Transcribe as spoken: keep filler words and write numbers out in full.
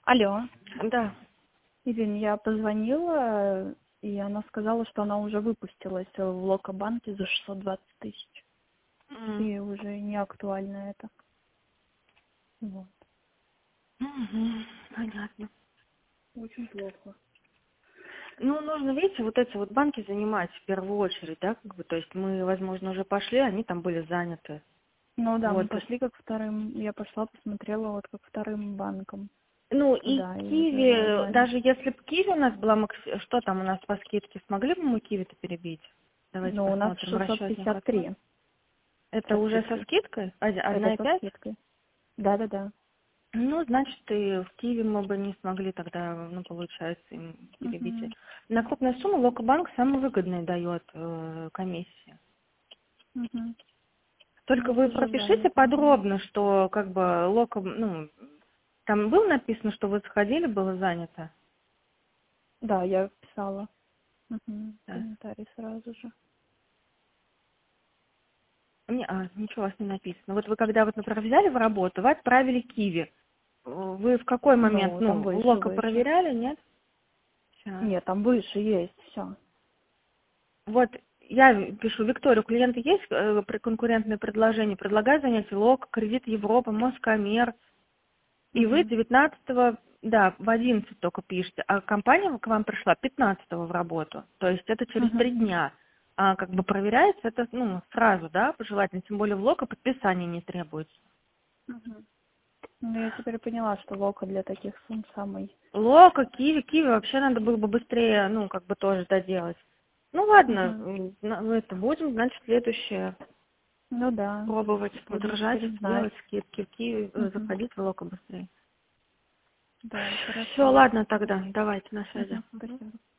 Алло, Да. Ирина, я позвонила, и она сказала, что она уже выпустилась в Локобанке за шестьсот двадцать тысяч. М. И уже не актуально это. Вот. Мгм. Понятно. Очень плохо. Ну, нужно, видите, вот эти вот банки занимать в первую очередь, да, как бы, то есть мы, возможно, уже пошли, они там были заняты. Ну да, мы Вот. пошли как вторым, я пошла, посмотрела вот как вторым банком Ну, и туда, и уже Киви, занят. даже если бы Киви у нас была, макс- что там у нас по скидке, смогли бы мы Киви-то перебить? Давайте Но у нас посмотрим, шестьсот расчетник пятьдесят открой. три Это со уже со скидкой. скидкой? Это Одна и со пять? скидкой. Да-да-да. Ну, значит, и в Киеве мы бы не смогли тогда, ну, получается, им перебить. Угу. На крупную сумму Локобанк самый выгодный дает э, комиссии. Угу. У Только нас вы уже пропишите занято, да. подробно, что как бы Локо, ну, там было написано, что вы заходили, было занято. Да, я писала. Угу. Да. Комментарий сразу же. Не, а, ничего у вас не написано. Вот вы когда вот, например, взяли в работу, вы отправили Киви. Вы в какой момент, Ну, там ну, выше, Локо выше. проверяли, нет? Сейчас. Нет, там выше есть, все. Вот я пишу, Виктория, у клиента есть э, при- конкурентное предложение, предлагаю занять ЛОК, кредит Европа, Москоммерц, и вы Угу. девятнадцатого, да, в одиннадцать только пишете, а компания к вам пришла пятнадцатого в работу, то есть это через Угу. три дня. А как бы проверяется это, ну, сразу, да, пожелательно, тем более в ЛОКа подписание не требуется. Угу. Ну, я теперь поняла, что Лока для таких сумм самый. ЛОКа, Киви, Киви вообще надо было бы быстрее, ну, как бы тоже доделать. Ну ладно, Угу. м, на- мы это будем, значит, следующее. Ну да, Пробовать буду удержать, теперь знать. делать скидки в Киеве, э, Угу. заходить в Локо быстрее. Да, Все, хорошо. ладно тогда, давайте на связи. Угу. Спасибо.